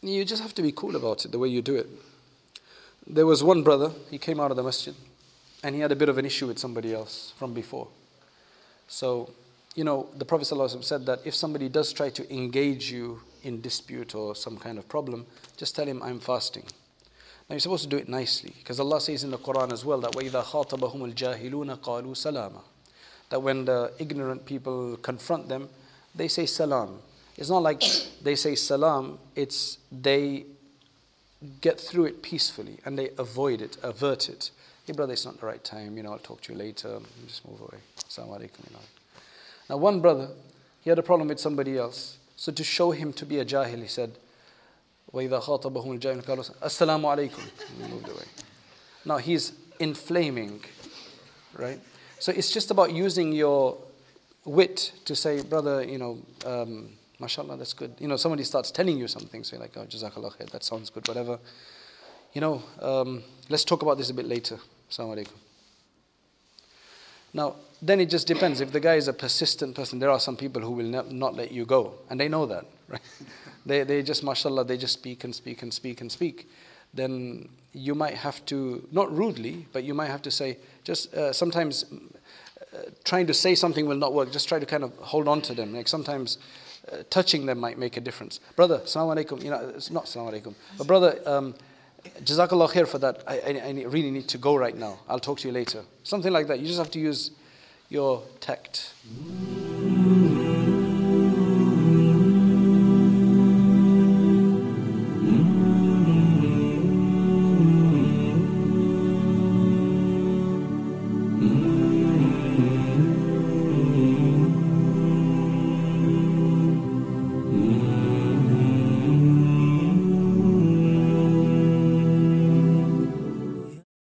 You just have to be cool about it, the way you do it. There was one brother, he came out of the masjid, and he had a bit of an issue with somebody else from before. So, the Prophet ﷺ said that if somebody does try to engage you in dispute or some kind of problem, just tell him, I'm fasting. Now you're supposed to do it nicely, because Allah says in the Quran as well that وَإِذَا خَاطَبَهُمُ الْجَاهِلُونَ قَالُوا سَلَامًا, that when the ignorant people confront them, they say salam. It's not like they say salam, it's they get through it peacefully and they avoid it, avert it. Hey brother, it's not the right time, I'll talk to you later, just move away. Assalamu alaikum. Now one brother, he had a problem with somebody else. So to show him to be a jahil, he said, وَإِذَا خَاطَبَهُمُ الْجَاهِلُونَ قَالُوا Assalamu alaikum. He moved away. Now he's inflaming, right? So it's just about using your wit to say, brother, mashallah, that's good. Somebody starts telling you something, say like, oh, jazakallah khair, that sounds good, whatever. Let's talk about this a bit later. Assalamu alaikum. Now, then it just depends. If the guy is a persistent person, there are some people who will not let you go, and they know that, right? They just, mashallah, they just speak and speak and speak and speak. Then you might have to, not rudely, but you might have to say, just sometimes trying to say something will not work. Just try to kind of hold on to them. Like sometimes touching them might make a difference. Brother, assalamu alaikum. It's not assalamu alaikum. But brother, jazakallah khair for that. I really need to go right now. I'll talk to you later. Something like that. You just have to use your tact.